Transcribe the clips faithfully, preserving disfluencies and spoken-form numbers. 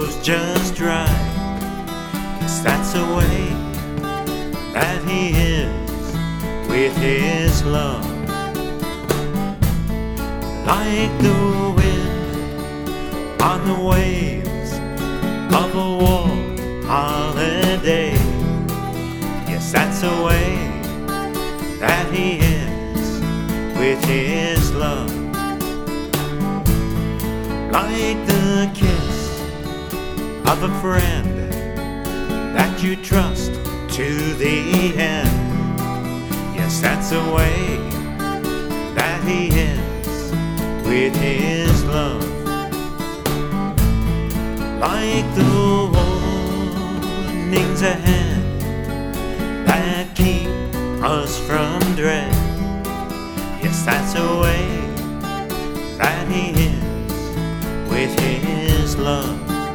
moves just right. Yes, that's the way that he is with his love. Like the wind on the waves of a warm holiday. Yes, that's the way that he is with his love. Like the kiss of a friend that you trust to the end. Yes, that's the way that he is with his love. Like the warnings ahead that keep us from dread. Yes, that's the way that he is with his love.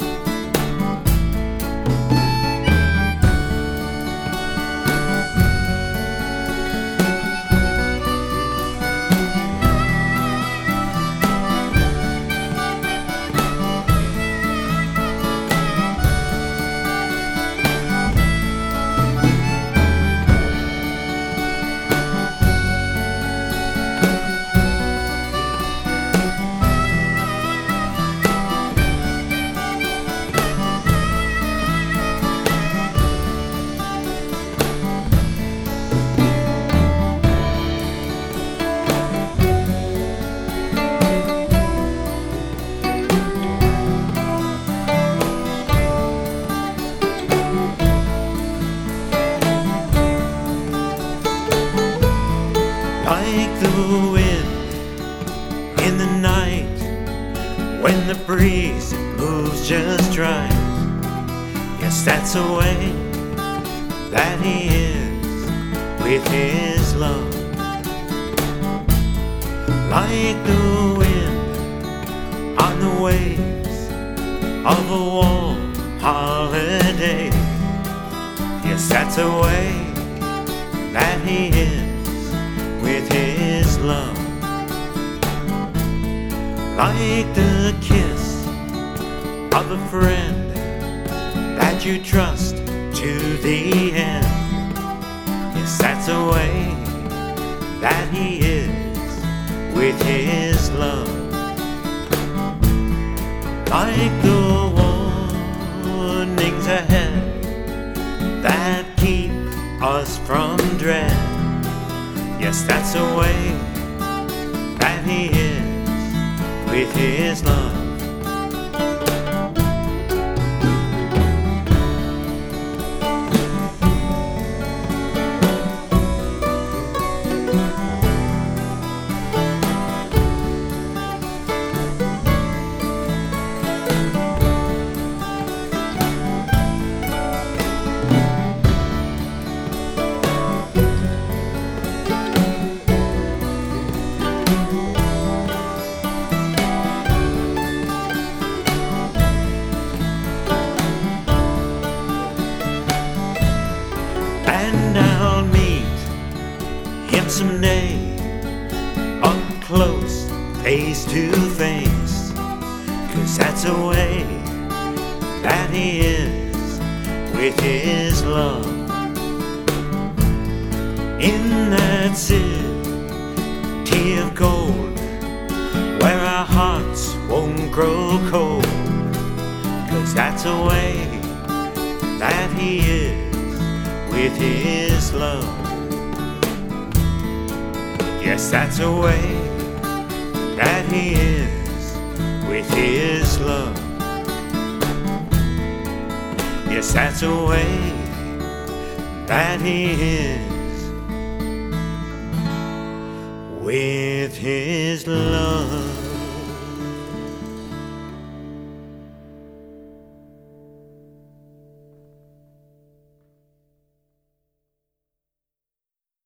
Like the wind in the night when the breeze moves just right. Yes, that's the way that he is with his love. Like the wind on the waves of a warm holiday. Yes, that's the way that he is with his love. Like the kiss of a friend that you trust to the end. Yes, that's the way that he is with his love. Like the warnings ahead that keep us from dread. Yes, that's the way that he is with his love. And I'll meet him someday, up close, face to face. 'Cause that's the way that he is with his love. In that city of gold, where our hearts won't grow cold. 'Cause that's the way that he is with his love. Yes, that's the way that he is with his love. Yes, that's the way that he is with his love.